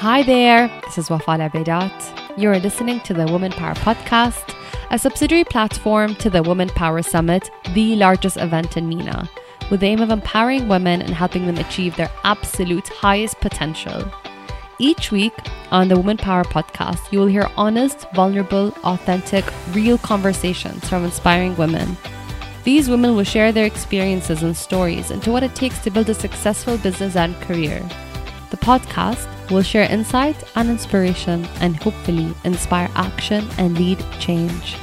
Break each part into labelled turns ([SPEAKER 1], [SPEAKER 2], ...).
[SPEAKER 1] Hi there, this is Wafa Al-Abaidat. You're listening to the Women Power Podcast, a subsidiary platform to the Women Power Summit, the largest event in MENA, with the aim of empowering women and helping them achieve their absolute highest potential. Each week on the Women Power Podcast, you will hear honest, vulnerable, authentic, real conversations from inspiring women. These women will share their experiences and stories into what it takes to build a successful business and career. The podcast will share insight and inspiration and hopefully inspire action and lead change.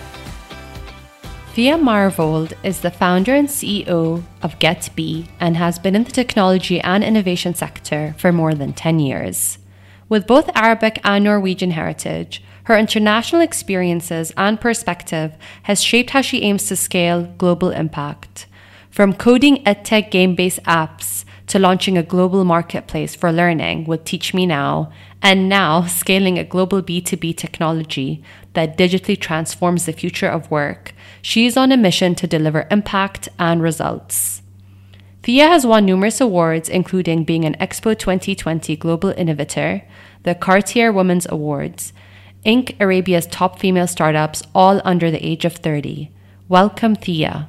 [SPEAKER 1] Thea Marvold is the founder and CEO of GetBee and has been in the technology and innovation sector for more than 10 years. With both Arabic and Norwegian heritage, her international experiences and perspective has shaped how she aims to scale global impact. From coding edtech game-based apps to launching a global marketplace for learning with Teach Me Now, and now scaling a global B2B technology that digitally transforms the future of work, she is on a mission to deliver impact and results. Thea has won numerous awards, including being an Expo 2020 Global Innovator, the Cartier Women's Awards, Inc. Arabia's top female startups, all under the age of 30. Welcome, Thea.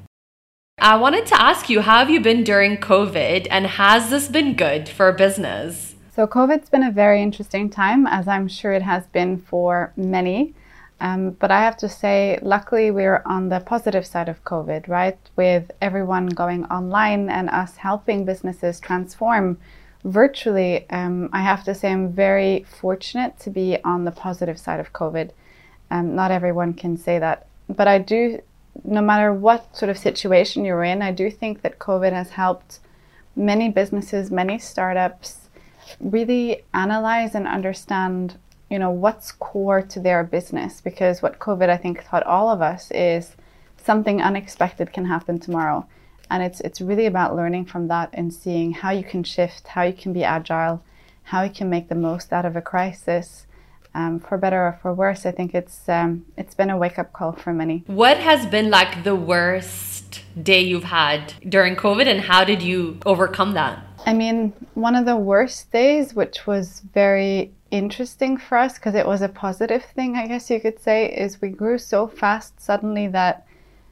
[SPEAKER 1] I wanted to ask you, how have you been during COVID, and has this been good for business?
[SPEAKER 2] So COVID's been a very interesting time, as I'm sure it has been for many. But I have to say, luckily, we're on the positive side of COVID, right? With everyone going online and us helping businesses transform virtually. I have to say I'm very fortunate to be on the positive side of COVID. Not everyone can say that. But I do, no matter what sort of situation you're in, I do think that COVID has helped many businesses, many startups really analyze and understand, what's core to their business. Because what COVID, I think, taught all of us is something unexpected can happen tomorrow. And it's really about learning from that and seeing how you can shift, how you can be agile, how you can make the most out of a crisis. For better or for worse, I think it's been a wake-up call for many.
[SPEAKER 1] What has been like the worst day you've had during COVID, and how did you overcome that?
[SPEAKER 2] I mean, one of the worst days, which was very interesting for us because it was a positive thing, I guess you could say, is we grew so fast suddenly that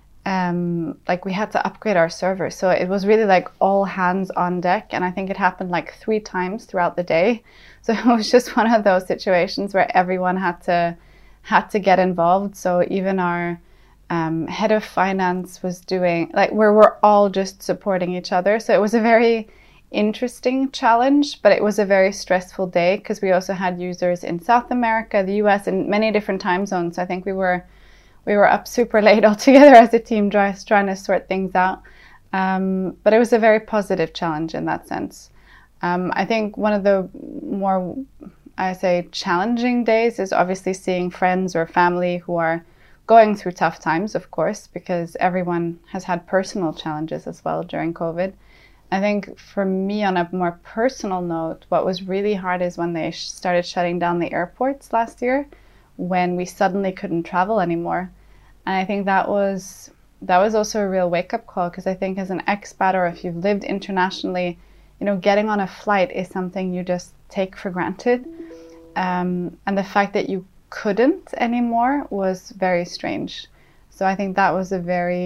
[SPEAKER 2] we had to upgrade our server. So it was really like all hands on deck. And I think it happened like 3 times throughout the day. So it was just one of those situations where everyone had to get involved. So even our head of finance was doing, where we're all just supporting each other. So it was a very interesting challenge, but it was a very stressful day because we also had users in South America, the US, and many different time zones. So I think we were up super late all together as a team trying to sort things out. But it was a very positive challenge in that sense. I think one of the more, challenging days is obviously seeing friends or family who are going through tough times, of course, because everyone has had personal challenges as well during COVID. I think for me, on a more personal note, what was really hard is when they started shutting down the airports last year, when we suddenly couldn't travel anymore. And I think that was also a real wake-up call, because I think as an expat, or if you've lived internationally, getting on a flight is something you just take for granted. And the fact that you couldn't anymore was very strange. So I think that was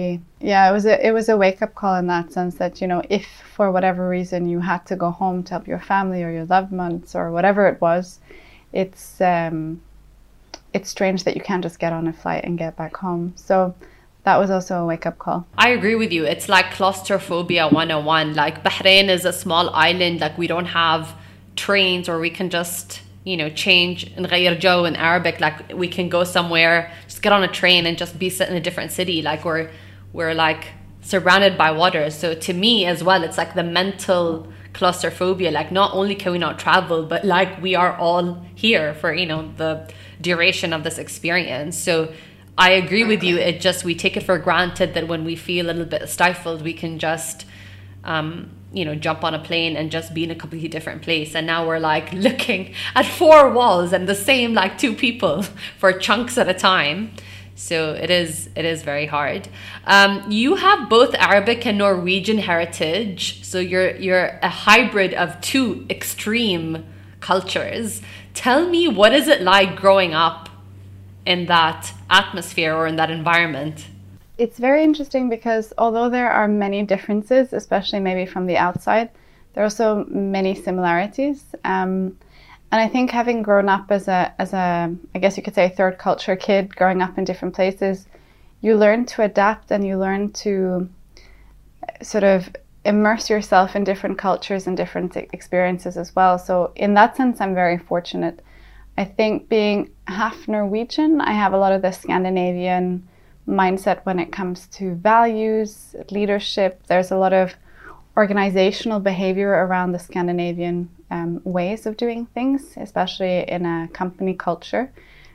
[SPEAKER 2] it was a wake-up call in that sense that, if for whatever reason you had to go home to help your family or your loved ones or whatever it was, it's strange that you can't just get on a flight and get back home. So that was also a wake-up call.
[SPEAKER 1] I agree with you. It's like claustrophobia 101. Like Bahrain is a small island. Like we don't have trains, or we can just, change نغير جو in Arabic. Like we can go somewhere, just get on a train and just be set in a different city. Like we're like surrounded by water. So to me as well, it's like the mental claustrophobia. Like not only can we not travel, but like we are all here for, the duration of this experience. So I agree with you. We take it for granted that when we feel a little bit stifled, we can just, jump on a plane and just be in a completely different place. And now we're like looking at 4 walls and the same like 2 people for chunks at a time. So it is very hard. You have both Arabic and Norwegian heritage. So you're a hybrid of 2 extreme cultures. Tell me, what is it like growing up in that atmosphere or in that environment?
[SPEAKER 2] It's very interesting because although there are many differences, especially maybe from the outside, there are also many similarities. And I think having grown up as a, I guess you could say, third culture kid, growing up in different places, you learn to adapt and you learn to sort of immerse yourself in different cultures and different experiences as well. So in that sense, I'm very fortunate. I think being half Norwegian, I have a lot of the Scandinavian mindset when it comes to values, leadership. There's a lot of organizational behavior around the Scandinavian ways of doing things, especially in a company culture.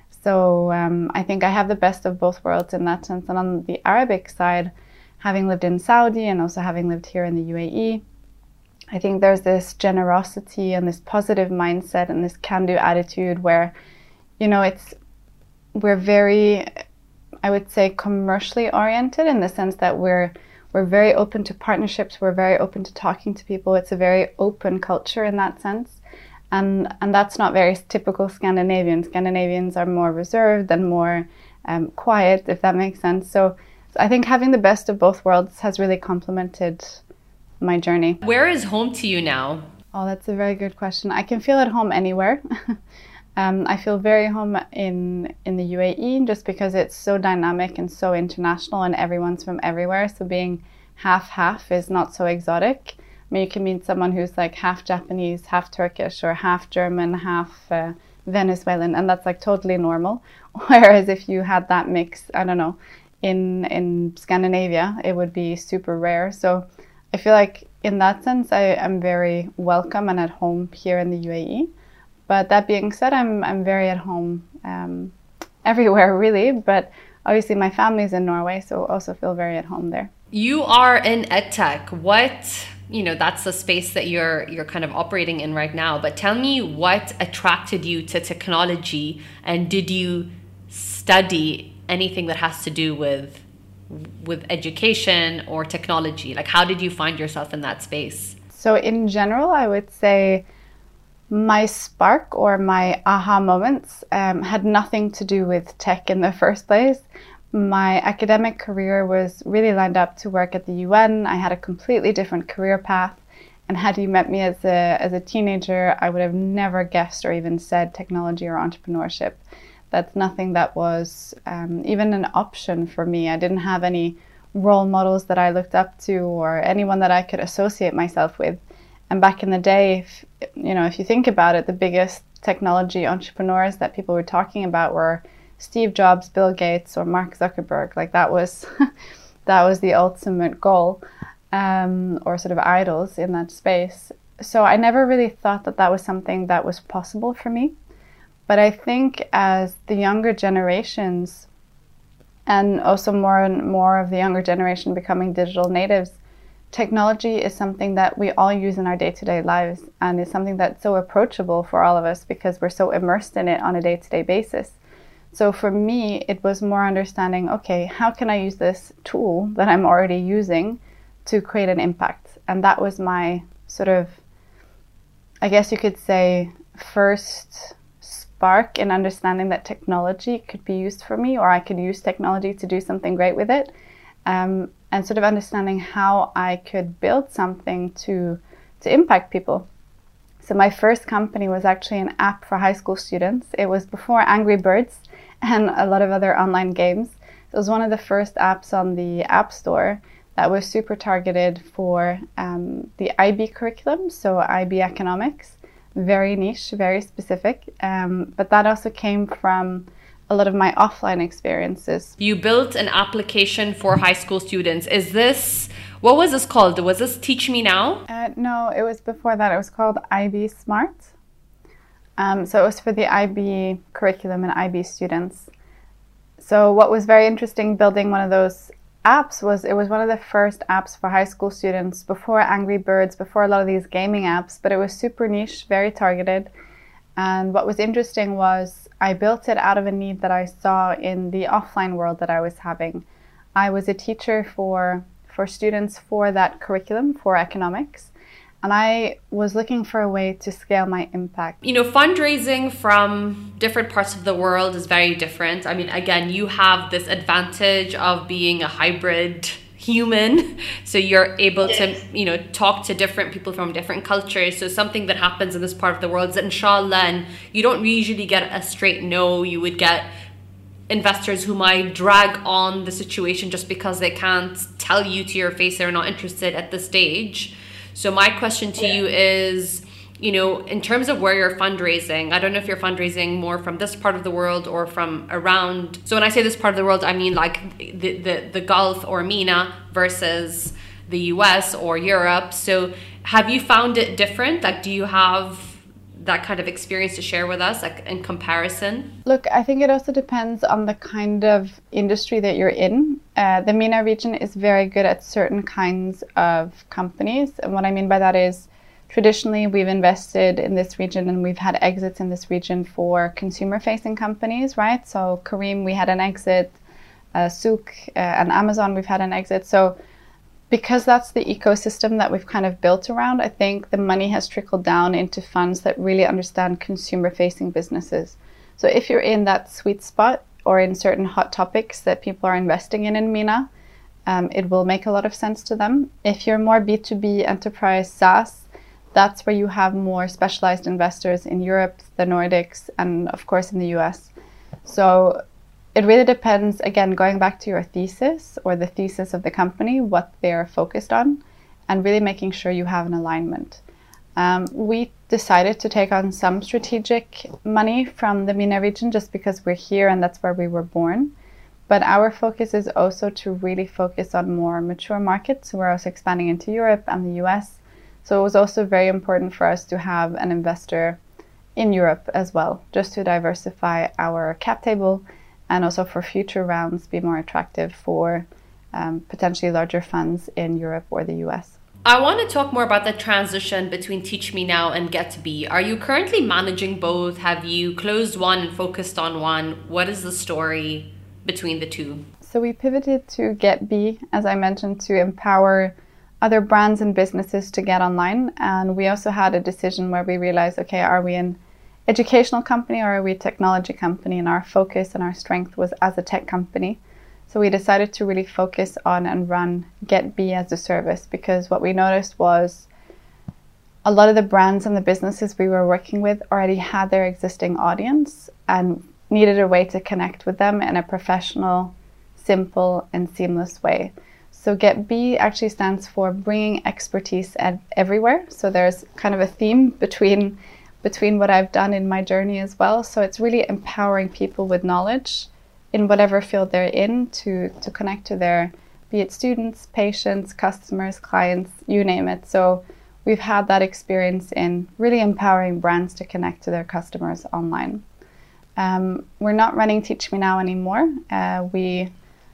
[SPEAKER 2] So I think I have the best of both worlds in that sense. And on the Arabic side, having lived in Saudi and also having lived here in the UAE, I think there's this generosity and this positive mindset and this can-do attitude where, you know, we're very, I would say, commercially oriented in the sense that we're very open to partnerships. We're very open to talking to people. It's a very open culture in that sense. And that's not very typical Scandinavian. Scandinavians are more reserved and more quiet, if that makes sense. So I think having the best of both worlds has really complemented my journey.
[SPEAKER 1] Where is home to you now?
[SPEAKER 2] Oh, that's a very good question. I can feel at home anywhere. I feel very home in the UAE just because it's so dynamic and so international and everyone's from everywhere. So being half-half is not so exotic. I mean, you can meet someone who's like half Japanese, half Turkish, or half German, half Venezuelan, and that's like totally normal. Whereas if you had that mix, I don't know, in Scandinavia, it would be super rare. So I feel like in that sense, I'm very welcome and at home here in the UAE. But that being said, I'm very at home everywhere, really. But obviously, my family's in Norway, so also feel very at home there.
[SPEAKER 1] You are in EdTech. What, that's the space that you're kind of operating in right now. But tell me what attracted you to technology, and did you study anything that has to do with education or technology? Like, how did you find yourself in that space?
[SPEAKER 2] So in general, I would say my spark or my aha moments had nothing to do with tech in the first place. My academic career was really lined up to work at the UN. I had a completely different career path. And had you met me as a teenager, I would have never guessed or even said technology or entrepreneurship. That's nothing that was even an option for me. I didn't have any role models that I looked up to or anyone that I could associate myself with. And back in the day, if you think about it, the biggest technology entrepreneurs that people were talking about were Steve Jobs, Bill Gates, or Mark Zuckerberg. Like that was the ultimate goal, or sort of idols in that space. So I never really thought that was something that was possible for me. But I think as the younger generations, and also more and more of the younger generation becoming digital natives, technology is something that we all use in our day-to-day lives, and is something that's so approachable for all of us because we're so immersed in it on a day-to-day basis. So for me, it was more understanding, okay, how can I use this tool that I'm already using to create an impact? And that was my sort of, I guess you could say, first spark in understanding that technology could be used for me, or I could use technology to do something great with it. And sort of understanding how I could build something to impact people. So my first company was actually an app for high school students. It was before Angry Birds and a lot of other online games. It was one of the first apps on the App Store that was super targeted for the IB curriculum, so IB economics. Very niche, very specific. But that also came from a lot of my offline experiences.
[SPEAKER 1] You built an application for high school students. What was this called? Was this Teach Me Now?
[SPEAKER 2] No, it was before that. It was called IB Smart. So it was for the IB curriculum and IB students. So what was very interesting building one of those apps was it was one of the first apps for high school students before Angry Birds, before a lot of these gaming apps, but it was super niche, very targeted. And what was interesting was I built it out of a need that I saw in the offline world that I was having. I was a teacher for students for that curriculum, for economics. And I was looking for a way to scale my impact.
[SPEAKER 1] You know, fundraising from different parts of the world is very different. I mean, again, you have this advantage of being a hybrid human. So you're able to, you know, talk to different people from different cultures. So something that happens in this part of the world is that inshallah, and you don't usually get a straight no. You would get investors who might drag on the situation just because they can't tell you to your face they're not interested at this stage. So my question to you is, you know, in terms of where you're fundraising, I don't know if you're fundraising more from this part of the world or from around. So when I say this part of the world, I mean like the Gulf or MENA versus the US or Europe. So have you found it different? Like, do you have that kind of experience to share with us, like in comparison?
[SPEAKER 2] Look, I think it also depends on the kind of industry that you're in. The MENA region is very good at certain kinds of companies. And what I mean by that is traditionally we've invested in this region and we've had exits in this region for consumer-facing companies, right? So Careem, we had an exit, Souk and Amazon, we've had an exit. So because that's the ecosystem that we've kind of built around, I think the money has trickled down into funds that really understand consumer-facing businesses. So if you're in that sweet spot or in certain hot topics that people are investing in MENA, it will make a lot of sense to them. If you're more B2B enterprise SaaS, that's where you have more specialized investors in Europe, the Nordics, and of course in the US. So it really depends, again, going back to your thesis or the thesis of the company, what they're focused on, and really making sure you have an alignment. We decided to take on some strategic money from the MENA region just because we're here and that's where we were born. But our focus is also to really focus on more mature markets. So we're also expanding into Europe and the US. So it was also very important for us to have an investor in Europe as well, just to diversify our cap table and also for future rounds be more attractive for potentially larger funds in Europe or the US.
[SPEAKER 1] I want to talk more about the transition between Teach Me Now and GetBee. Are you currently managing both? Have you closed one and focused on one? What is the story between the two?
[SPEAKER 2] So we pivoted to GetBee, as I mentioned, to empower other brands and businesses to get online. And we also had a decision where we realized, okay, are we an educational company or are we a technology company? And our focus and our strength was as a tech company. So we decided to really focus on and run GetBee as a service, because what we noticed was a lot of the brands and the businesses we were working with already had their existing audience and needed a way to connect with them in a professional, simple and seamless way. So GetBee actually stands for bringing expertise everywhere. So there's kind of a theme between what I've done in my journey as well. So it's really empowering people with knowledge in whatever field they're in to connect to their, be it students, patients, customers, clients, you name it. So we've had that experience in really empowering brands to connect to their customers online. We're not running Teach Me Now anymore. We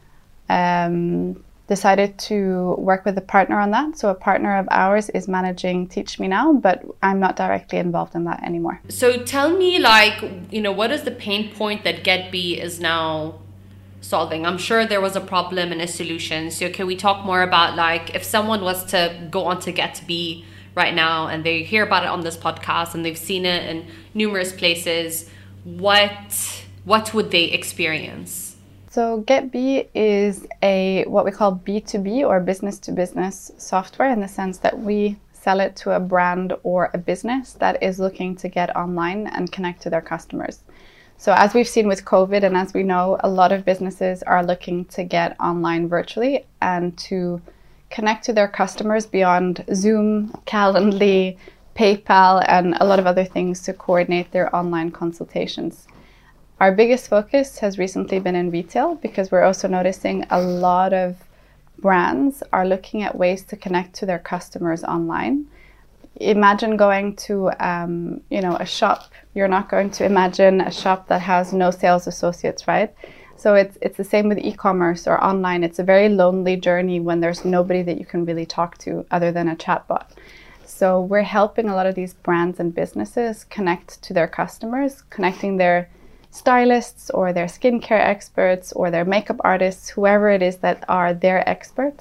[SPEAKER 2] decided to work with a partner on that. So a partner of ours is managing Teach Me Now, but I'm not directly involved in that anymore.
[SPEAKER 1] So tell me, like, you know, what is the pain point that GetBee is now solving? I'm sure there was a problem and a solution. So can we talk more about, like, if someone was to go onto GetBee right now and they hear about it on this podcast and they've seen it in numerous places, what would they experience?
[SPEAKER 2] So GetBee is a what we call B2B or business to business software, in the sense that we sell it to a brand or a business that is looking to get online and connect to their customers. So as we've seen with COVID, and as we know, a lot of businesses are looking to get online virtually and to connect to their customers beyond Zoom, Calendly, PayPal, and a lot of other things to coordinate their online consultations. Our biggest focus has recently been in retail, because we're also noticing a lot of brands are looking at ways to connect to their customers online. Imagine going to a shop. You're not going to imagine a shop that has no sales associates, right? So it's the same with e-commerce or online. It's a very lonely journey when there's nobody that you can really talk to other than a chatbot. So we're helping a lot of these brands and businesses connect to their customers, connecting their stylists or their skincare experts or their makeup artists, whoever it is that are their experts,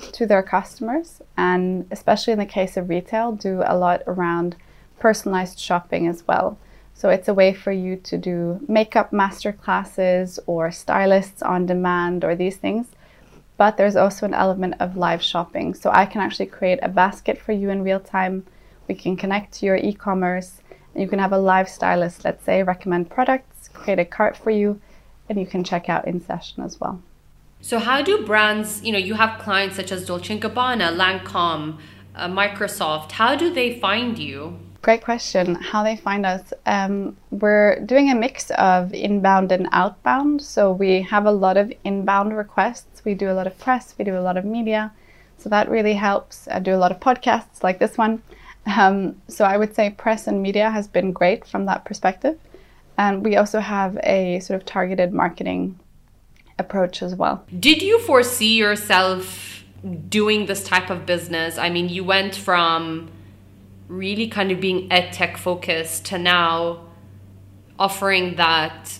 [SPEAKER 2] to their customers, and especially in the case of retail, do a lot around personalized shopping as well. So it's a way for you to do makeup masterclasses or stylists on demand or these things. But there's also an element of live shopping. So I can actually create a basket for you in real time. We can connect to your e-commerce, and you can have a live stylist, let's say, recommend products, create a cart for you, and you can check out in session as well.
[SPEAKER 1] So how do brands, you have clients such as Dolce & Gabbana, Lancome, Microsoft, how do they find you?
[SPEAKER 2] Great question. How they find us. We're doing a mix of inbound and outbound. So we have a lot of inbound requests. We do a lot of press. We do a lot of media. So that really helps. I do a lot of podcasts like this one. So I would say press and media has been great from that perspective. And we also have a sort of targeted marketing approach as well.
[SPEAKER 1] Did you foresee yourself doing this type of business? I mean, you went from really kind of being edtech focused to now offering that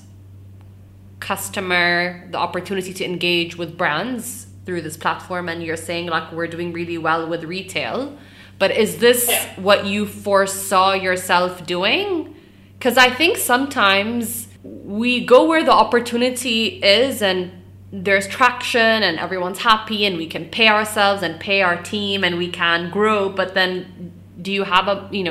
[SPEAKER 1] customer the opportunity to engage with brands through this platform, and you're saying like we're doing really well with retail, but is this what you foresaw yourself doing? Because I think sometimes we go where the opportunity is and there's traction and everyone's happy and we can pay ourselves and pay our team and we can grow, but then do you have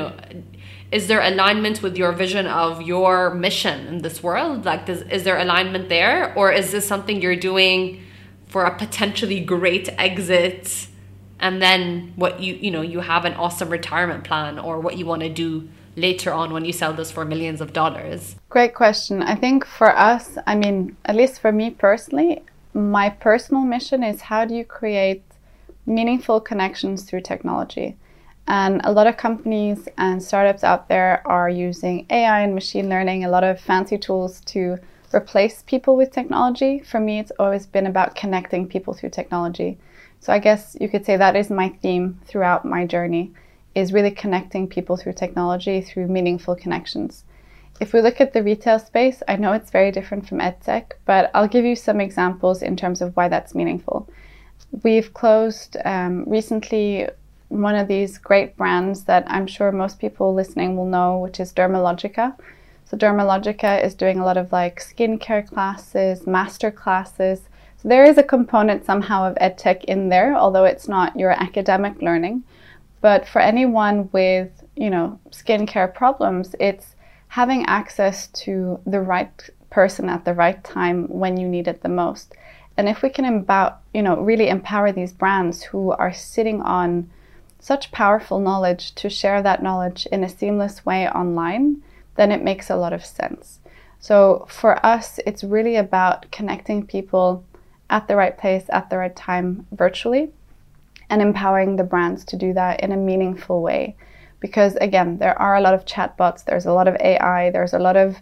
[SPEAKER 1] is there alignment with your vision of your mission in this world? Like, is there alignment there? Or is this something you're doing for a potentially great exit and then what you have an awesome retirement plan, or what you want to do later on when you sell this for millions of dollars?
[SPEAKER 2] Great question. I think for us, I mean, at least for me personally, my personal mission is how do you create meaningful connections through technology? And a lot of companies and startups out there are using AI and machine learning, a lot of fancy tools to replace people with technology. For me, it's always been about connecting people through technology. So I guess you could say that is my theme throughout my journey, is really connecting people through technology, through meaningful connections. If we look at the retail space, I know it's very different from EdTech, but I'll give you some examples in terms of why that's meaningful. We've closed recently one of these great brands that I'm sure most people listening will know, which is Dermalogica. So Dermalogica is doing a lot of like skincare classes, master classes. So there is a component somehow of EdTech in there, although it's not your academic learning. But for anyone with, skincare problems, it's having access to the right person at the right time when you need it the most. And if we can really empower these brands who are sitting on such powerful knowledge to share that knowledge in a seamless way online, then it makes a lot of sense. So for us, it's really about connecting people at the right place, at the right time virtually, and empowering the brands to do that in a meaningful way. Because again, there are a lot of chatbots, there's a lot of AI, there's a lot of,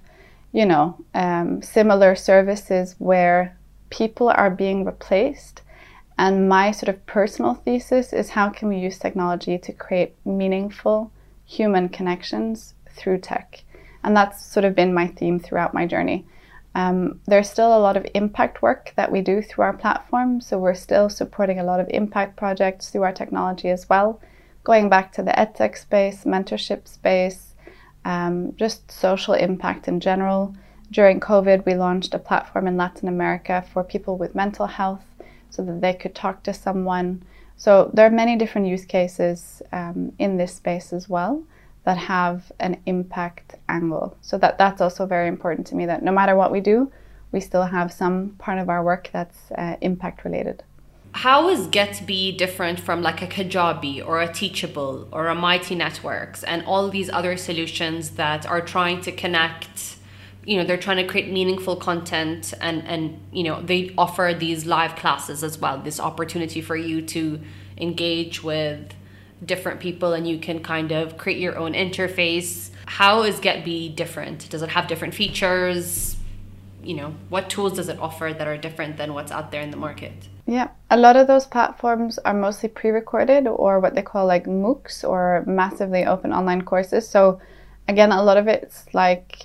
[SPEAKER 2] similar services where people are being replaced. And my sort of personal thesis is how can we use technology to create meaningful human connections through tech? And that's sort of been my theme throughout my journey. There's still a lot of impact work that we do through our platform. So we're still supporting a lot of impact projects through our technology as well. Going back to the EdTech space, mentorship space, just social impact in general. During COVID, we launched a platform in Latin America for people with mental health, so that they could talk to someone. So there are many different use cases in this space as well that have an impact angle. So that's also very important to me, that no matter what we do, we still have some part of our work that's impact related.
[SPEAKER 1] How is GetBee different from like a Kajabi or a Teachable or a Mighty Networks and all these other solutions that are trying to connect? They're trying to create meaningful content and they offer these live classes as well, this opportunity for you to engage with different people and you can kind of create your own interface. How is GetBee different? Does it have different features? What tools does it offer that are different than what's out there in the market?
[SPEAKER 2] Yeah, a lot of those platforms are mostly pre-recorded, or what they call like MOOCs, or massively open online courses. So again, a lot of it's like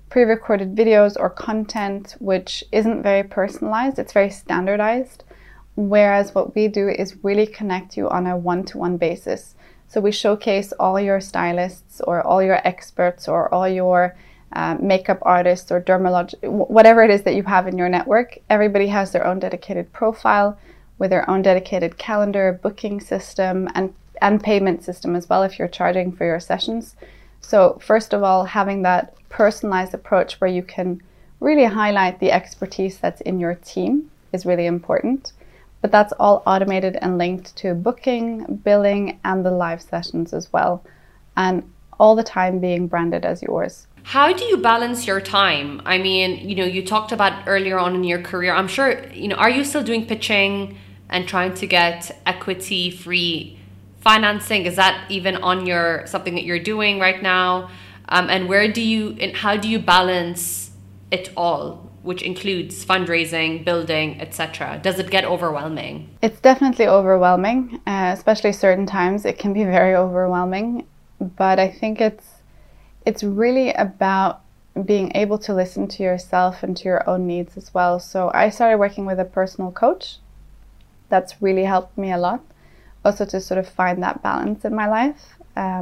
[SPEAKER 2] pre-recorded videos or content which isn't very personalized. It's very standardized. Whereas what we do is really connect you on a one-to-one basis. So we showcase all your stylists or all your experts or all your makeup artists or whatever it is that you have in your network. Everybody has their own dedicated profile with their own dedicated calendar, booking system, and payment system as well if you're charging for your sessions. So first of all, having that personalized approach where you can really highlight the expertise that's in your team is really important. But that's all automated and linked to booking, billing, and the live sessions as well. And all the time being branded as yours.
[SPEAKER 1] How do you balance your time? I mean, you talked about earlier on in your career, I'm sure, are you still doing pitching and trying to get equity-free financing? Is that even on something that you're doing right now? And how do you balance it all, which includes fundraising, building, etc.? Does it get overwhelming?
[SPEAKER 2] It's definitely overwhelming, especially certain times. It can be very overwhelming, but I think it's really about being able to listen to yourself and to your own needs as well. So I started working with a personal coach. That's really helped me a lot. Also to sort of find that balance in my life.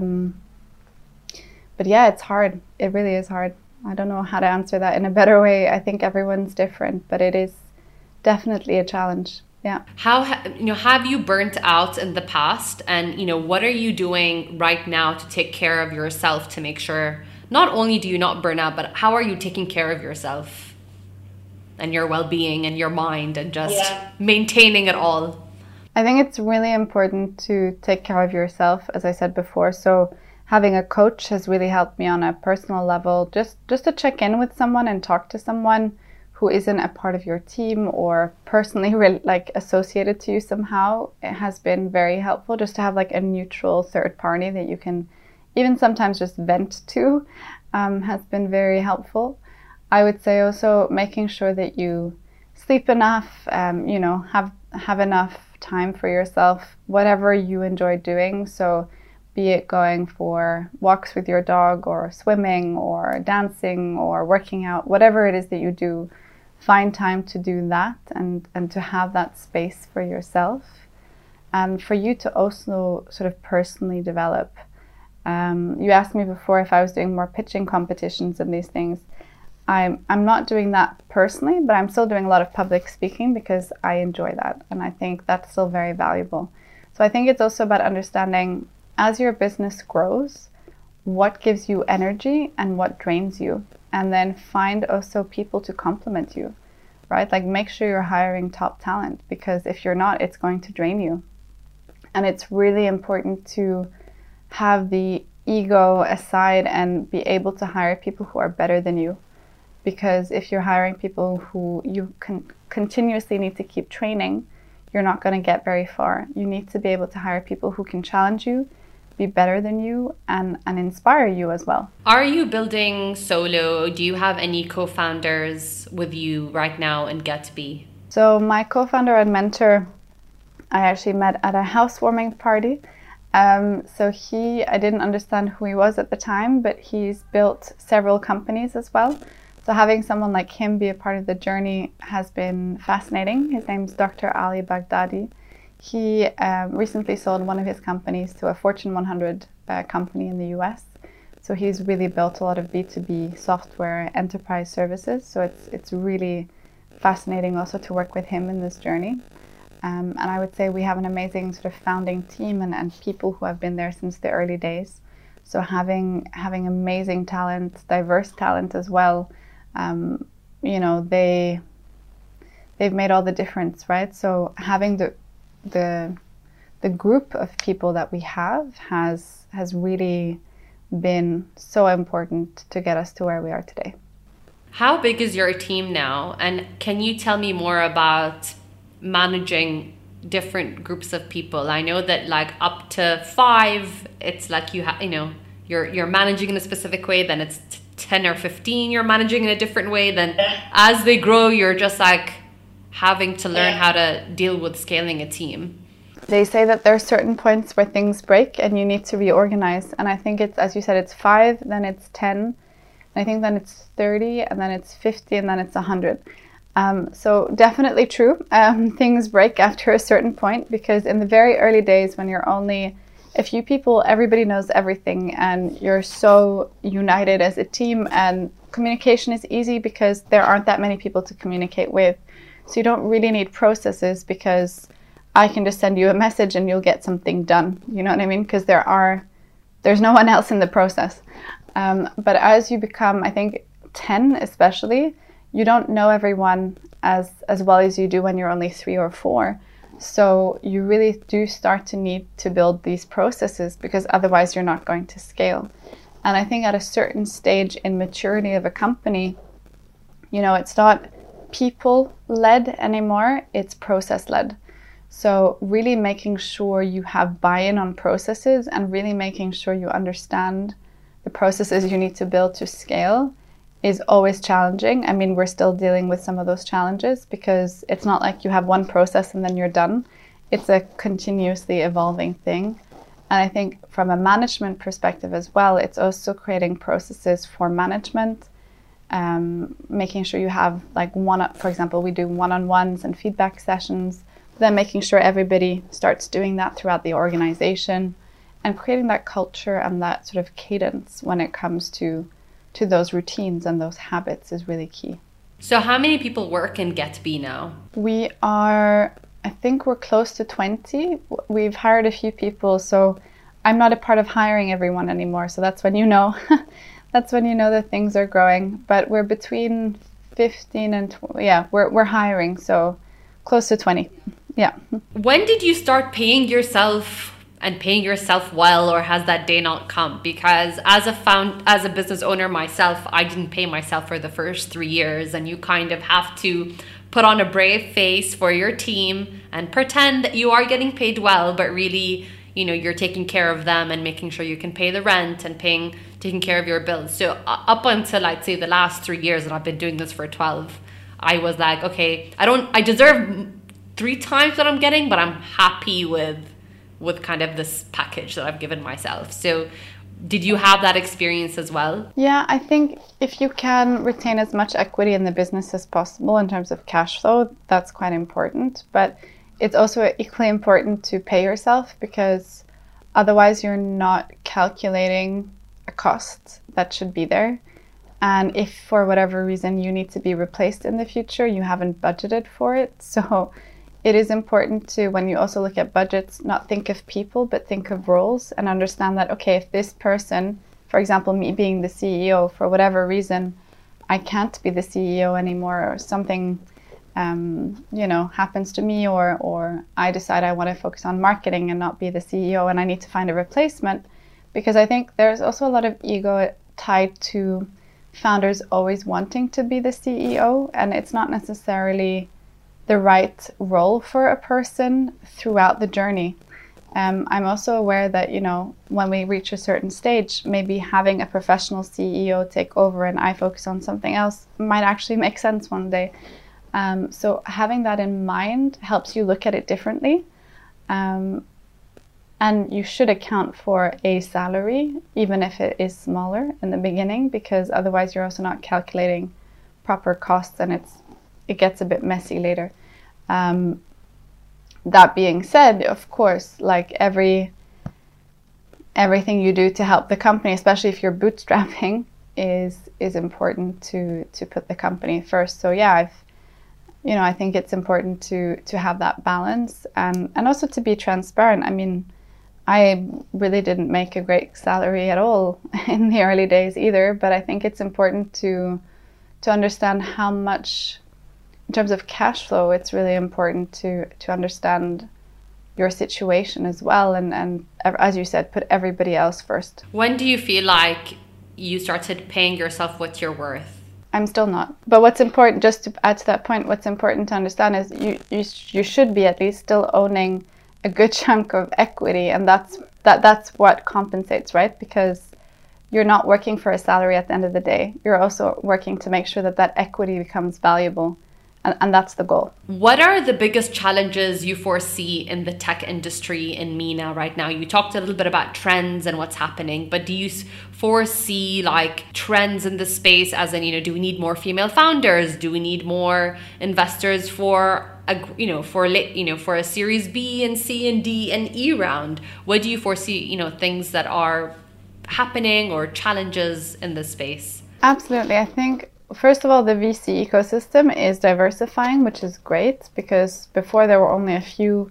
[SPEAKER 2] But yeah, it's hard. It really is hard. I don't know how to answer that in a better way. I think everyone's different, but it is definitely a challenge. Yeah.
[SPEAKER 1] How have you burnt out in the past, and what are you doing right now to take care of yourself to make sure not only do you not burn out, but how are you taking care of yourself and your well-being and your mind and just maintaining it all?
[SPEAKER 2] I think it's really important to take care of yourself, as I said before. So having a coach has really helped me on a personal level, just to check in with someone and talk to someone who isn't a part of your team or personally associated to you somehow. It has been very helpful just to have like a neutral third party that you can even sometimes just vent to, has been very helpful. I would say also making sure that you sleep enough, have enough time for yourself, whatever you enjoy doing. So be it going for walks with your dog or swimming or dancing or working out, whatever it is that you do, find time to do that and to have that space for yourself and for you to also sort of personally develop. You asked me before if I was doing more pitching competitions and these things. I'm not doing that personally, but I'm still doing a lot of public speaking because I enjoy that. And I think that's still very valuable. So I think it's also about understanding as your business grows, what gives you energy and what drains you. And then find also people to complement you, right? Like make sure you're hiring top talent, because if you're not, it's going to drain you. And it's really important to have the ego aside and be able to hire people who are better than you. Because if you're hiring people who you can continuously need to keep training, you're not going to get very far. You need to be able to hire people who can challenge you, be better than you, and inspire you as well.
[SPEAKER 1] Are you building solo? Do you have any co-founders with you right now in GetBee?
[SPEAKER 2] So my co-founder and mentor, I actually met at a housewarming party. I didn't understand who he was at the time, but he's built several companies as well. So having someone like him be a part of the journey has been fascinating. His name's Dr. Ali Baghdadi. He recently sold one of his companies to a Fortune 100 company in the US. So he's really built a lot of B2B software enterprise services. So it's really fascinating also to work with him in this journey. And I would say we have an amazing sort of founding team and people who have been there since the early days. So having amazing talent, diverse talent as well, they've made all the difference, right? So having the group of people that we have has really been so important to get us to where we are today.
[SPEAKER 1] How big is your team now? And can you tell me more about managing different groups of people? I know that like up to 5, it's like you're managing in a specific way, then it's 10 or 15 you're managing in a different way, then as they grow you're just like having to learn how to deal with scaling a team.
[SPEAKER 2] They say that there are certain points where things break and you need to reorganize, and I think it's, as you said, it's 5, then it's 10, and I think then it's 30, and then it's 50, and then it's 100. So definitely true. Things break after a certain point, because in the very early days when you're only a few people, everybody knows everything and you're so united as a team, and communication is easy because there aren't that many people to communicate with. So you don't really need processes, because I can just send you a message and you'll get something done. You know what I mean? Because there's no one else in the process. But as you become, I think 10 especially, you don't know everyone as well as you do when you're only 3 or 4. So you really do start to need to build these processes, because otherwise you're not going to scale. And I think at a certain stage in maturity of a company, it's not people-led anymore, it's process-led. So really making sure you have buy-in on processes, and really making sure you understand the processes you need to build to scale is always challenging. I mean, we're still dealing with some of those challenges, because it's not like you have one process and then you're done. It's a continuously evolving thing. And I think from a management perspective as well, it's also creating processes for management, making sure you have for example, we do one-on-ones and feedback sessions, then making sure everybody starts doing that throughout the organization, and creating that culture and that sort of cadence when it comes to those routines and those habits is really key.
[SPEAKER 1] So how many people work in GetBee now?
[SPEAKER 2] I think we're close to 20. We've hired a few people, so I'm not a part of hiring everyone anymore. So that's when that's when you know that things are growing. But we're between 15 and 20. Yeah, we're hiring, so close to 20. Yeah.
[SPEAKER 1] When did you start paying yourself and paying yourself well, or has that day not come? Because as a business owner myself, I didn't pay myself for the first 3 years, and you kind of have to put on a brave face for your team and pretend that you are getting paid well, but really, you're taking care of them and making sure you can pay the rent and taking care of your bills. So up until I'd say the last 3 years, and I've been doing this for 12, I was like, okay, I deserve 3 times what I'm getting, but I'm happy with kind of this package that I've given myself. So did you have that experience as well?
[SPEAKER 2] Yeah, I think if you can retain as much equity in the business as possible in terms of cash flow, that's quite important. But it's also equally important to pay yourself, because otherwise you're not calculating a cost that should be there. And if for whatever reason you need to be replaced in the future, you haven't budgeted for it. So it is important to, when you also look at budgets, not think of people, but think of roles, and understand that, okay, if this person, for example, me being the CEO, for whatever reason, I can't be the CEO anymore, or something, happens to me, or I decide I want to focus on marketing and not be the CEO, and I need to find a replacement. Because I think there's also a lot of ego tied to founders always wanting to be the CEO, and it's not necessarily the right role for a person throughout the journey. I'm also aware that, when we reach a certain stage, maybe having a professional CEO take over and I focus on something else might actually make sense one day. So having that in mind helps you look at it differently. And you should account for a salary, even if it is smaller in the beginning, because otherwise you're also not calculating proper costs, and it gets a bit messy later. That being said, of course, everything you do to help the company, especially if you're bootstrapping, is important to put the company first. So yeah, I think it's important to have that balance, and also to be transparent. I mean, I really didn't make a great salary at all in the early days either, but I think it's important to understand how much, in terms of cash flow, it's really important to understand your situation as well, and as you said, put everybody else first.
[SPEAKER 1] When do you feel like you started paying yourself what you're worth?
[SPEAKER 2] I'm still not. But what's important, just to add to that point, what's important to understand is you should be at least still owning a good chunk of equity, and that's what compensates, right? Because you're not working for a salary at the end of the day. You're also working to make sure that equity becomes valuable. And that's the goal.
[SPEAKER 1] What are the biggest challenges you foresee in the tech industry in MENA right now? You talked a little bit about trends and what's happening, but do you foresee like trends in the space as in, do we need more female founders? Do we need more investors for for a Series B and C and D and E round? What do you foresee, things that are happening or challenges in this space?
[SPEAKER 2] Absolutely. I think first of all, the VC ecosystem is diversifying, which is great, because before there were only a few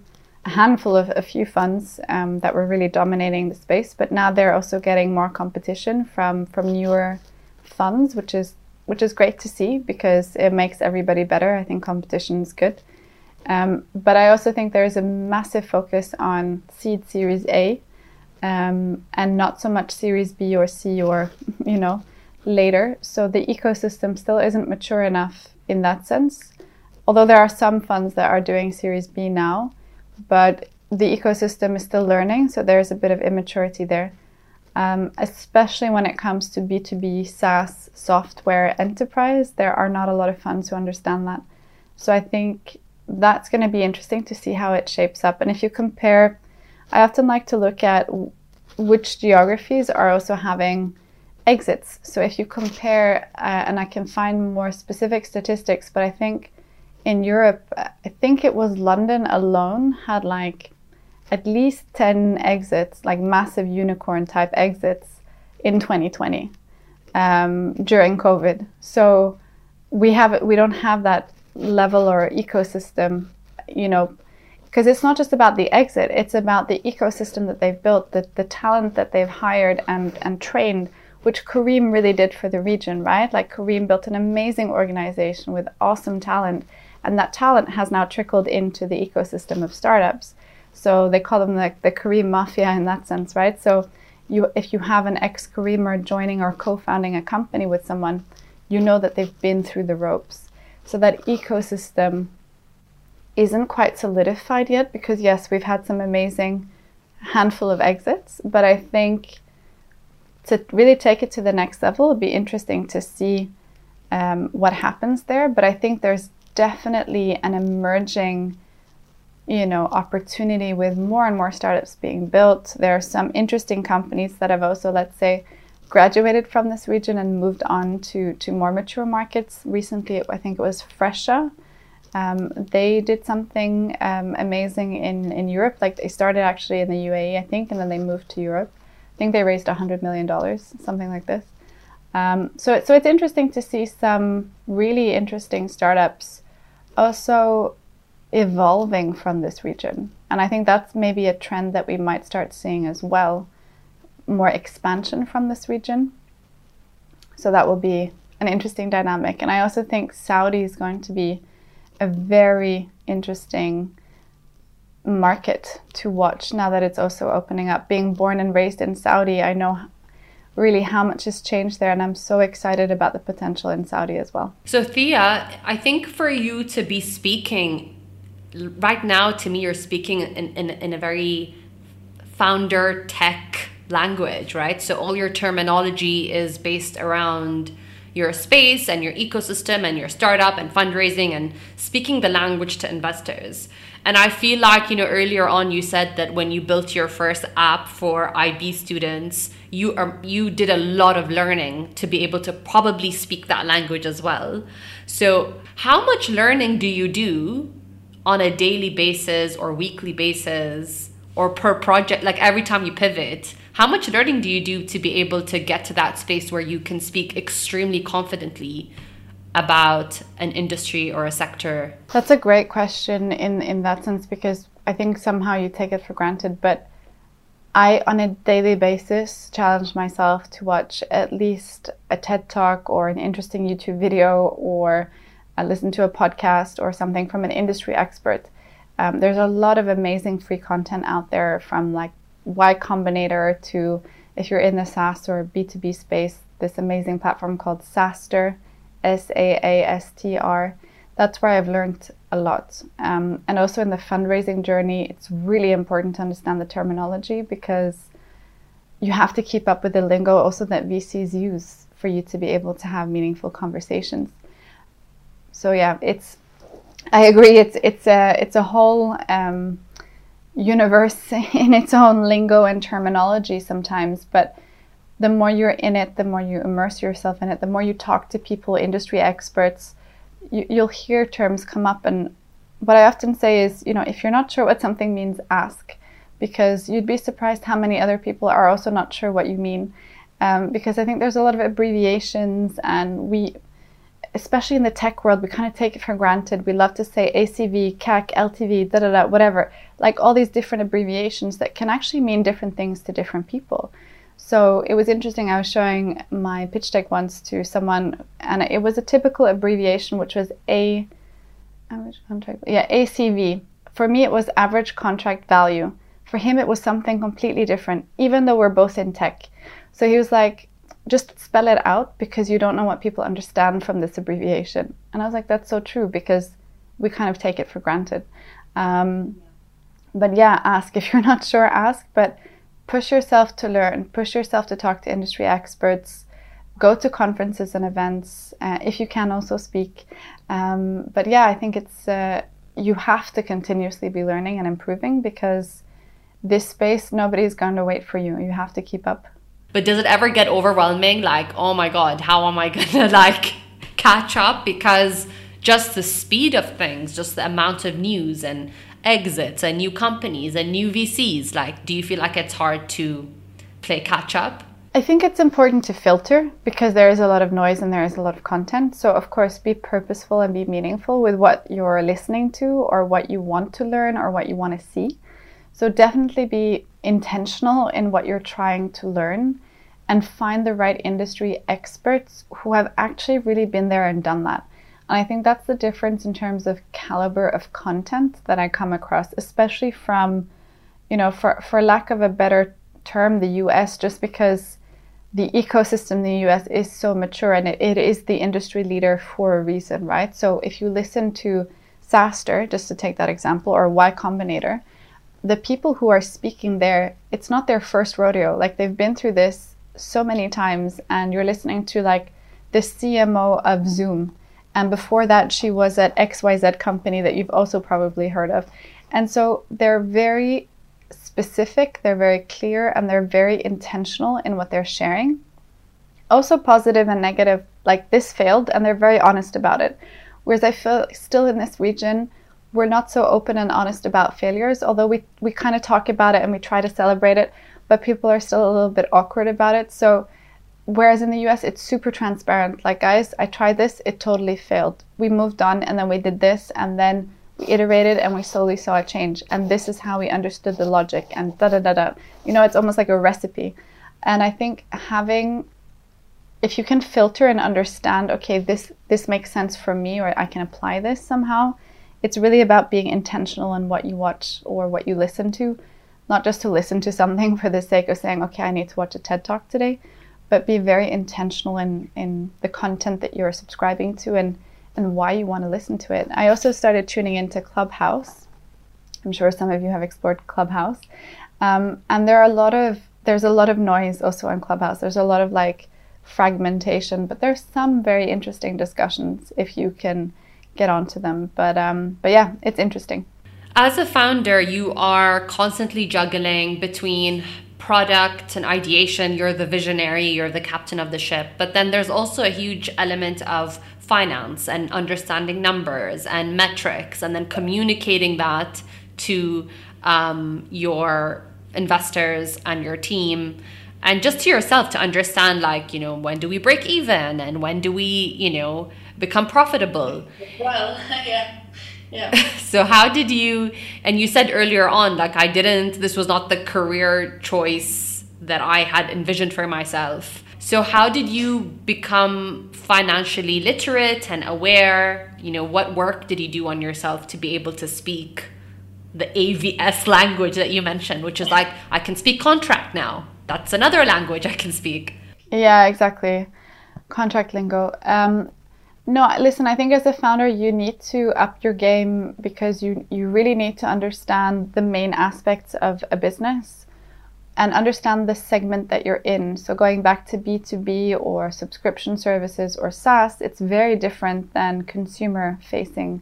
[SPEAKER 2] funds that were really dominating the space, but now they're also getting more competition from newer funds, which is great to see because it makes everybody better. I think competition is good. But I also think there is a massive focus on seed Series A and not so much Series B or C or, later. So the ecosystem still isn't mature enough in that sense. Although there are some funds that are doing Series B now, but the ecosystem is still learning. So there's a bit of immaturity there, especially when it comes to B2B SaaS software enterprise. There are not a lot of funds who understand that. So I think that's going to be interesting to see how it shapes up. And if you compare, I often like to look at which geographies are also having exits. So if you compare, and I can find more specific statistics, but I think in Europe, I think it was London alone had like at least 10 exits, like massive unicorn type exits in 2020 during COVID. So we don't have that level or ecosystem, because it's not just about the exit, it's about the ecosystem that they've built, the talent that they've hired and trained, which Careem really did for the region, right? Like Careem built an amazing organization with awesome talent, and that talent has now trickled into the ecosystem of startups. So they call them the Careem Mafia in that sense, right? So if you have an ex-Careemer joining or co-founding a company with someone, you know that they've been through the ropes. So that ecosystem isn't quite solidified yet because, yes, we've had some amazing handful of exits, but I think to really take it to the next level, it'd be interesting to see what happens there. But I think there's definitely an emerging, opportunity with more and more startups being built. There are some interesting companies that have also, let's say, graduated from this region and moved on to more mature markets. Recently, I think it was Fresha. They did something amazing in Europe. Like they started actually in the UAE, I think, and then they moved to Europe. I think they raised $100 million, something like this. So it's interesting to see some really interesting startups also evolving from this region. And I think that's maybe a trend that we might start seeing as well, more expansion from this region. So that will be an interesting dynamic. And I also think Saudi is going to be a very interesting market to watch now that it's also opening up. Being born and raised in Saudi, I know really how much has changed there, and I'm so excited about the potential in Saudi as well.
[SPEAKER 1] So Thea, I think for you to be speaking right now, to me, you're speaking in a very founder tech language, right? So all your terminology is based around your space and your ecosystem and your startup and fundraising and speaking the language to investors. And I feel like, earlier on you said that when you built your first app for IB students, you did a lot of learning to be able to probably speak that language as well. So how much learning do you do on a daily basis or weekly basis or per project, like every time you pivot? How much learning do you do to be able to get to that space where you can speak extremely confidently about an industry or a sector?
[SPEAKER 2] That's a great question in that sense, because I think somehow you take it for granted. But I, on a daily basis, challenge myself to watch at least a TED Talk or an interesting YouTube video or listen to a podcast or something from an industry expert. There's a lot of amazing free content out there, from like Y Combinator to, if you're in the SaaS or B2B space, this amazing platform called SaaStr, SaaStr. That's where I've learned a lot. And also in the fundraising journey, it's really important to understand the terminology, because you have to keep up with the lingo also that VCs use for you to be able to have meaningful conversations. So yeah, it's I agree. It's a whole universe in its own lingo and terminology sometimes. But the more you're in it, the more you immerse yourself in it, the more you talk to people, industry experts, you'll hear terms come up. And what I often say is, if you're not sure what something means, ask, because you'd be surprised how many other people are also not sure what you mean. Because I think there's a lot of abbreviations, and we, especially in the tech world, we kind of take it for granted. We love to say ACV, CAC, LTV, da-da-da, whatever, like all these different abbreviations that can actually mean different things to different people. So it was interesting. I was showing my pitch deck once to someone, and it was a typical abbreviation, which was ACV. For me, it was average contract value. For him, it was something completely different, even though we're both in tech. So he was like, just spell it out, because you don't know what people understand from this abbreviation. And I was like, that's so true, because we kind of take it for granted. But yeah, ask. If you're not sure, ask. But push yourself to learn, push yourself to talk to industry experts, go to conferences and events, if you can also speak. But yeah, I think it's you have to continuously be learning and improving, because this space, nobody's going to wait for you. You have to keep up.
[SPEAKER 1] But does it ever get overwhelming? Like, oh my God, how am I going to catch up? Because just the speed of things, just the amount of news and exits and new companies and new VCs, do you feel like it's hard to play catch up?
[SPEAKER 2] I think it's important to filter, because there is a lot of noise and there is a lot of content. So of course, be purposeful and be meaningful with what you're listening to, or what you want to learn, or what you want to see. So definitely be intentional in what you're trying to learn, and find the right industry experts who have actually really been there and done that. And I think that's the difference in terms of caliber of content that I come across, especially from, for lack of a better term, the US, just because the ecosystem in the US is so mature, and it is the industry leader for a reason, right? So if you listen to SaaStr, just to take that example, or Y Combinator, the people who are speaking there, it's not their first rodeo. They've been through this so many times, and you're listening to the CMO of Zoom, and before that she was at XYZ company that you've also probably heard of. And so they're very specific, they're very clear, and they're very intentional in what they're sharing. Also positive and negative, this failed, and they're very honest about it. Whereas I feel still in this region, we're not so open and honest about failures, although we kind of talk about it and we try to celebrate it, but people are still a little bit awkward about it. So whereas in the US, it's super transparent. Guys, I tried this, it totally failed. We moved on, and then we did this, and then we iterated, and we slowly saw a change. And this is how we understood the logic, and da-da-da-da. It's almost like a recipe. And I think if you can filter and understand, okay, this makes sense for me, or I can apply this somehow, it's really about being intentional in what you watch or what you listen to. Not just to listen to something for the sake of saying, okay, I need to watch a TED Talk today, but be very intentional in the content that you're subscribing to, and why you want to listen to it. I also started tuning into Clubhouse. I'm sure some of you have explored Clubhouse. And there's a lot of noise also on Clubhouse. There's a lot of fragmentation, but there's some very interesting discussions if you can get onto them. But yeah, it's interesting.
[SPEAKER 1] As a founder, you are constantly juggling between product and ideation. You're the visionary, you're the captain of the ship. But then there's also a huge element of finance and understanding numbers and metrics, and then communicating that to your investors and your team, and just to yourself to understand, when do we break even, and when do we, become profitable?
[SPEAKER 3] Well, yeah. Yeah.
[SPEAKER 1] So how did you, and you said earlier on, this was not the career choice that I had envisioned for myself. So how did you become financially literate and aware? What work did you do on yourself to be able to speak the AVS language that you mentioned, which is I can speak contract now. That's another language I can speak.
[SPEAKER 2] Yeah, exactly. Contract lingo. No, listen, I think as a founder, you need to up your game, because you really need to understand the main aspects of a business and understand the segment that you're in. So going back to B2B or subscription services or SaaS, it's very different than consumer-facing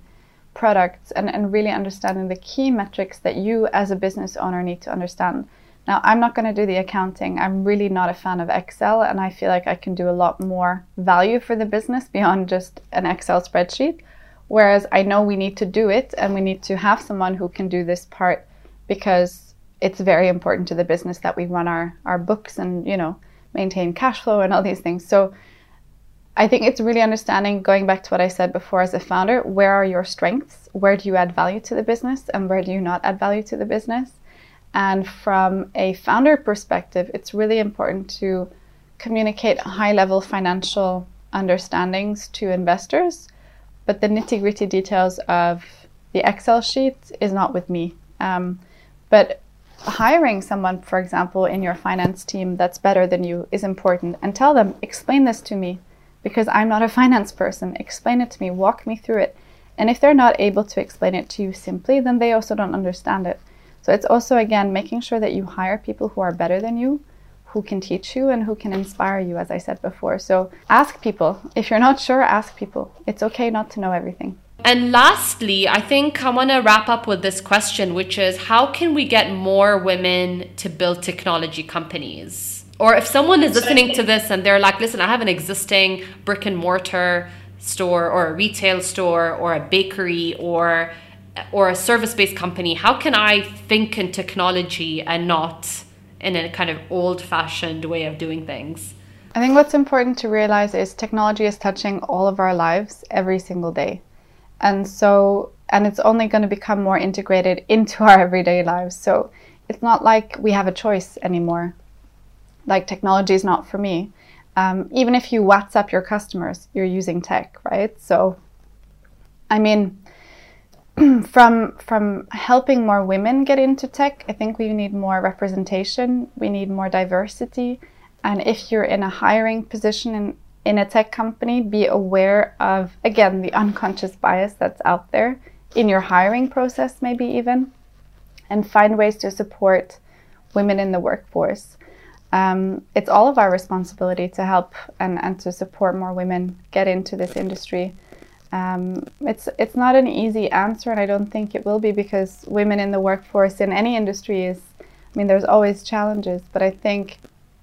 [SPEAKER 2] products and really understanding the key metrics that you as a business owner need to understand. Now, I'm not going to do the accounting. I'm really not a fan of Excel, and I feel like I can do a lot more value for the business beyond just an Excel spreadsheet. Whereas I know we need to do it, and we need to have someone who can do this part, because it's very important to the business that we run our books and, you know, maintain cash flow and all these things. So I think it's really understanding, going back to what I said before as a founder, where are your strengths? Where do you add value to the business, and where do you not add value to the business? And from a founder perspective, it's really important to communicate high-level financial understandings to investors, but the nitty-gritty details of the Excel sheet is not with me. But hiring someone, for example, in your finance team that's better than you is important, and tell them, explain this to me, because I'm not a finance person. Explain it to me, walk me through it. And if they're not able to explain it to you simply, then they also don't understand it. So it's also, again, making sure that you hire people who are better than you, who can teach you and who can inspire you, as I said before. So ask people. If you're not sure, ask people. It's okay not to know everything.
[SPEAKER 1] And lastly, I think I want to wrap up with this question, which is, how can we get more women to build technology companies? Or if someone is listening to this and they're like, listen, I have an existing brick and mortar store or a retail store or a bakery or a service-based company, how can I think in technology and not in a kind of old-fashioned way of doing things?
[SPEAKER 2] I think what's important to realize is technology is touching all of our lives every single day. And it's only going to become more integrated into our everyday lives. So it's not like we have a choice anymore. Like, technology is not for me. Even if you WhatsApp your customers, you're using tech, right? So, I mean, from helping more women get into tech, I think we need more representation, we need more diversity. And if you're in a hiring position in a tech company, be aware of, again, the unconscious bias that's out there in your hiring process, maybe even, and find ways to support women in the workforce. It's all of our responsibility to help and to support more women get into this industry. It's not an easy answer, and I don't think it will be, because women in the workforce in any industry there's always challenges, but I think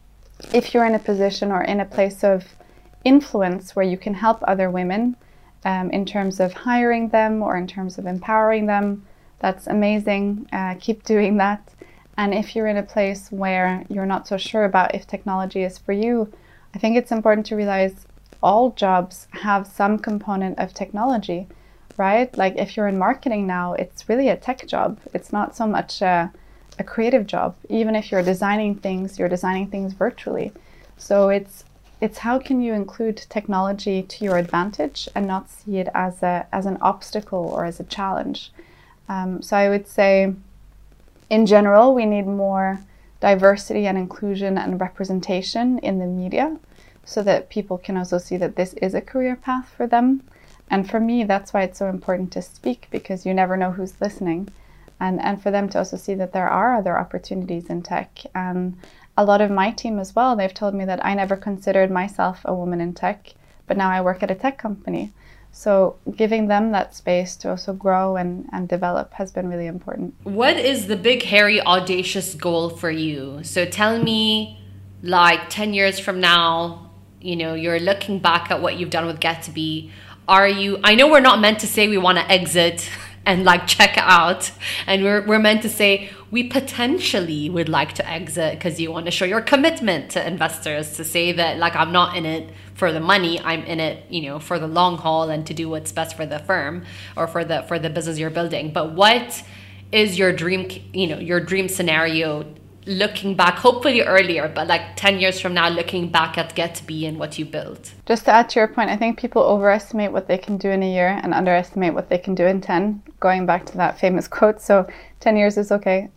[SPEAKER 2] if you're in a position or in a place of influence where you can help other women in terms of hiring them or in terms of empowering them, that's amazing. Keep doing that. And if you're in a place where you're not so sure about if technology is for you, I think it's important to realize all jobs have some component of technology, right? Like, if you're in marketing now, it's really a tech job. It's not so much a creative job. Even if you're designing things virtually. So it's how can you include technology to your advantage and not see it as an obstacle or as a challenge. So I would say, in general, we need more diversity and inclusion and representation in the media, so that people can also see that this is a career path for them. And for me, that's why it's so important to speak, because you never know who's listening. And for them to also see that there are other opportunities in tech. And a lot of my team as well, they've told me that I never considered myself a woman in tech, but now I work at a tech company. So giving them that space to also grow and develop has been really important.
[SPEAKER 1] What is the big, hairy, audacious goal for you? So tell me, like 10 years from now, you're looking back at what you've done with GetBe. I know we're not meant to say we want to exit and check out, and we're meant to say we potentially would like to exit because you want to show your commitment to investors, to say that I'm not in it for the money, I'm in it for the long haul and to do what's best for the firm or for the business you're building. But what is your dream scenario, looking back, hopefully earlier, but 10 years from now, looking back at GetBe and what you built?
[SPEAKER 2] Just to add to your point, I think people overestimate what they can do in a year and underestimate what they can do in 10, going back to that famous quote. So 10 years is okay.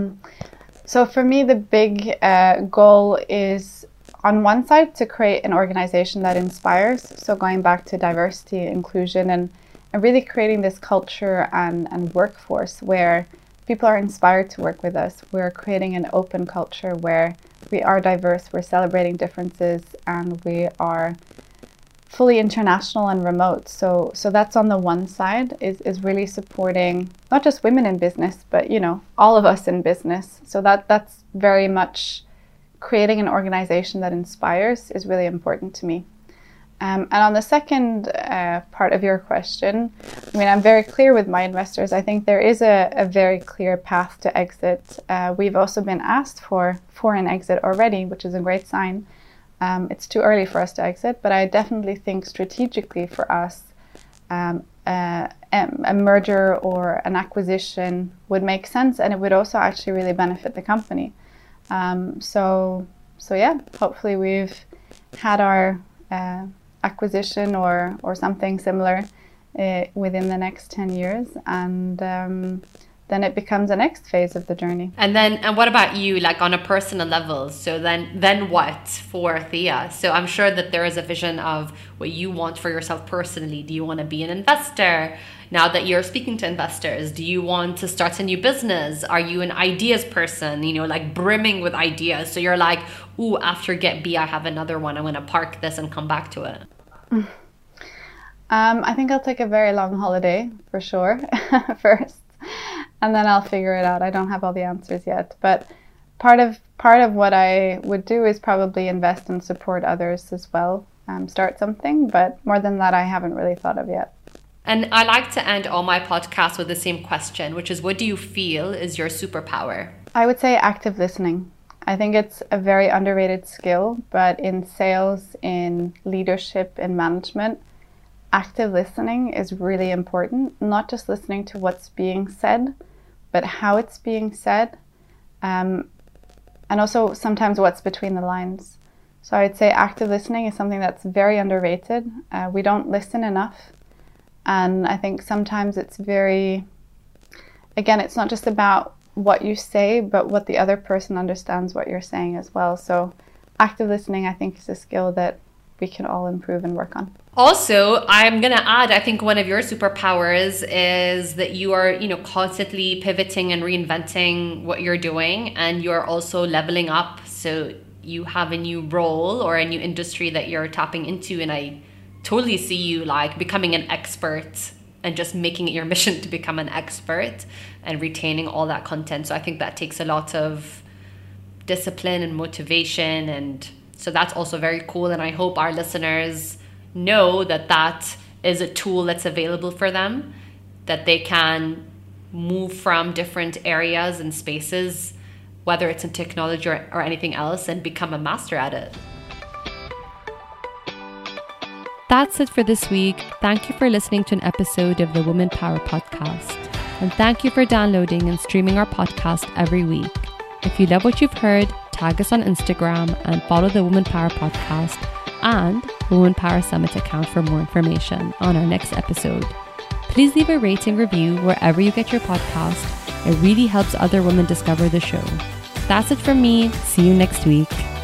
[SPEAKER 2] So for me, the big goal is, on one side, to create an organization that inspires. So going back to diversity, inclusion, and really creating this culture and workforce where people are inspired to work with us. We're creating an open culture where we are diverse, we're celebrating differences, and we are fully international and remote. So that's on the one side, is really supporting not just women in business, but all of us in business. So that's very much creating an organization that inspires is really important to me. And on the second part of your question, I'm very clear with my investors. I think there is a very clear path to exit. We've also been asked for an exit already, which is a great sign. It's too early for us to exit, but I definitely think strategically for us, a merger or an acquisition would make sense, and it would also actually really benefit the company. So yeah, hopefully we've had our acquisition or something similar within the next 10 years, and then it becomes the next phase of the journey.
[SPEAKER 1] And what about you, like on a personal level? So then what for Thea? So I'm sure that there is a vision of what you want for yourself personally. Do you want to be an investor? Now that you're speaking to investors, do you want to start a new business? Are you an ideas person, like brimming with ideas? So you're like, ooh, after Get B, I have another one. I'm going to park this and come back to it.
[SPEAKER 2] I think I'll take a very long holiday for sure first, and then I'll figure it out. I don't have all the answers yet, but part of what I would do is probably invest and support others as well, start something, but more than that I haven't really thought of yet.
[SPEAKER 1] And I like to end all my podcasts with the same question, which is, what do you feel is your superpower?
[SPEAKER 2] I would say active listening. I think it's a very underrated skill, but in sales, in leadership, in management, active listening is really important. Not just listening to what's being said, but how it's being said, and also sometimes what's between the lines. So I would say active listening is something that's very underrated. We don't listen enough. And I think sometimes it's it's not just about what you say, but what the other person understands what you're saying as well. So active listening, I think, is a skill that we can all improve and work on.
[SPEAKER 1] Also, I'm going to add, I think one of your superpowers is that you are, constantly pivoting and reinventing what you're doing, and you're also leveling up. So you have a new role or a new industry that you're tapping into, and I totally see you like becoming an expert and just making it your mission to become an expert and retaining all that content. So I think that takes a lot of discipline and motivation, and so that's also very cool. And I hope our listeners know that is a tool that's available for them, that they can move from different areas and spaces, whether it's in technology or anything else, and become a master at it. That's it for this week. Thank you for listening to an episode of the Woman Power Podcast. And thank you for downloading and streaming our podcast every week. If you love what you've heard, tag us on Instagram and follow the Woman Power Podcast and Woman Power Summit account for more information on our next episode. Please leave a rating review wherever you get your podcast. It really helps other women discover the show. That's it from me. See you next week.